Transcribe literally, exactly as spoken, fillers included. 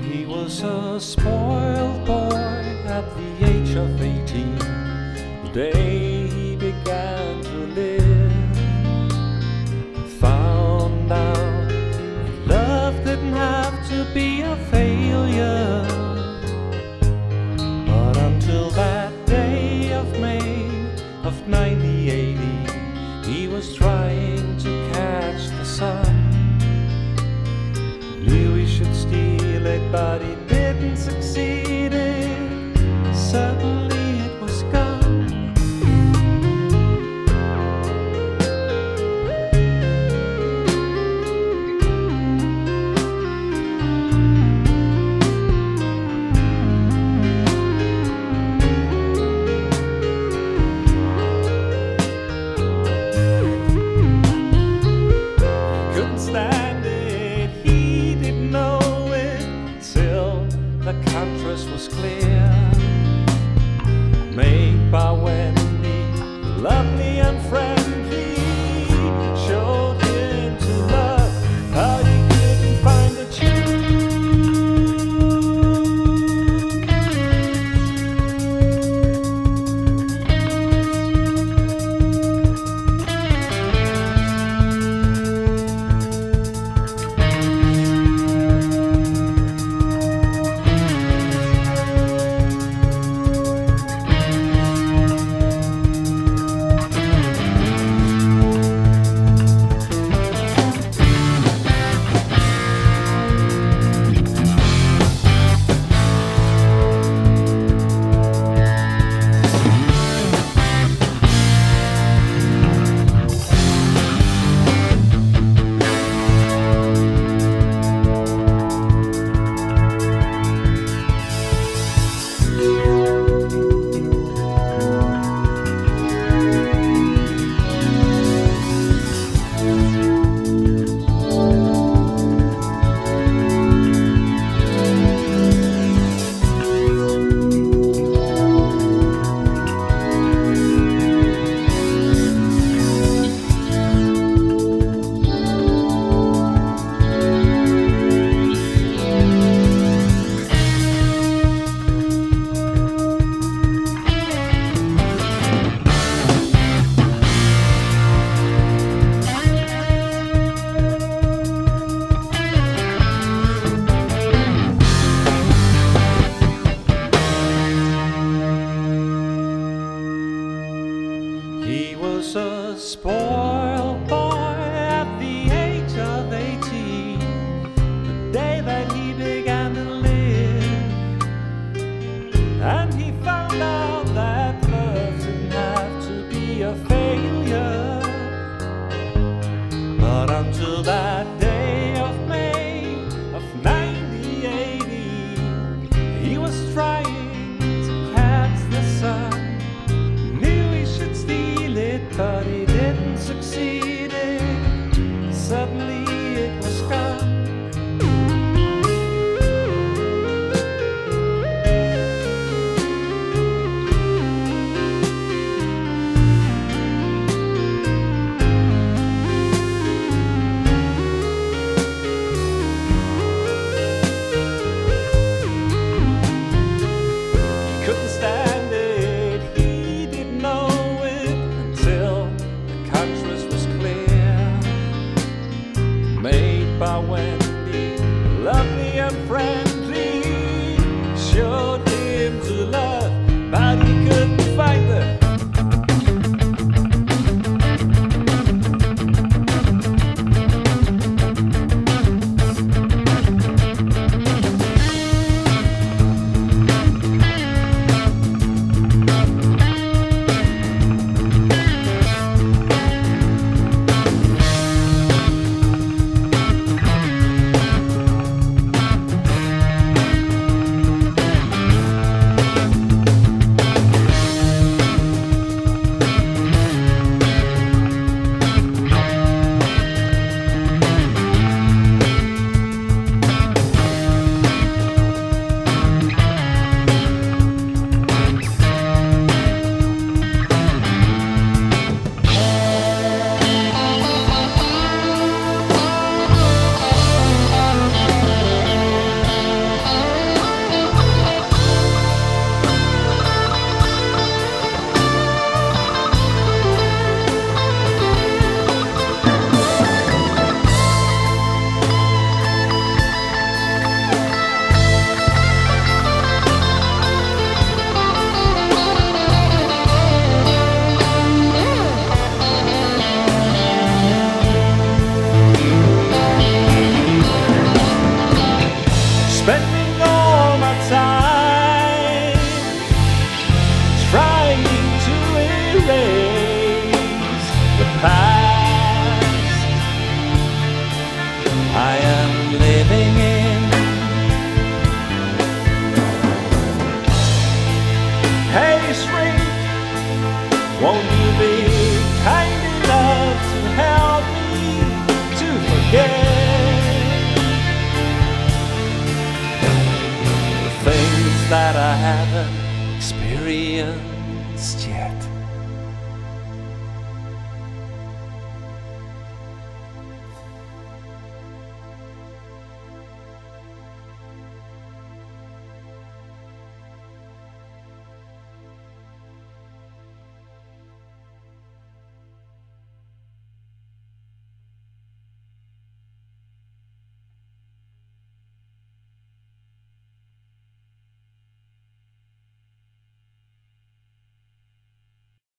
He was a spoiled boy at the age of eighteen, the day he began to live. Found out that love didn't have to be a failure. But until that day of May of nineteen eighty, he was trying to catch the sun. Knew he should steal it, but he didn't succeed in. Suddenly it was gone. He couldn't stand it, he didn't know it till the contrast was clear. Made by Wendy, lovely and friendly, showed him to love how he couldn't find the truth. He was a spoiled boy at the age of eighteen, the day that he began to live. And he found out that love didn't have to be a failure. But until that day of May of nineteen eighty, he was trying to catch the sun. But he didn't succeed in. Suddenly it was gone. He couldn't stand it, he didn't know it until the contrast was clear. Made by Wendy, lovely and friendly, showed him to love, but he couldn't find her. experienced yet.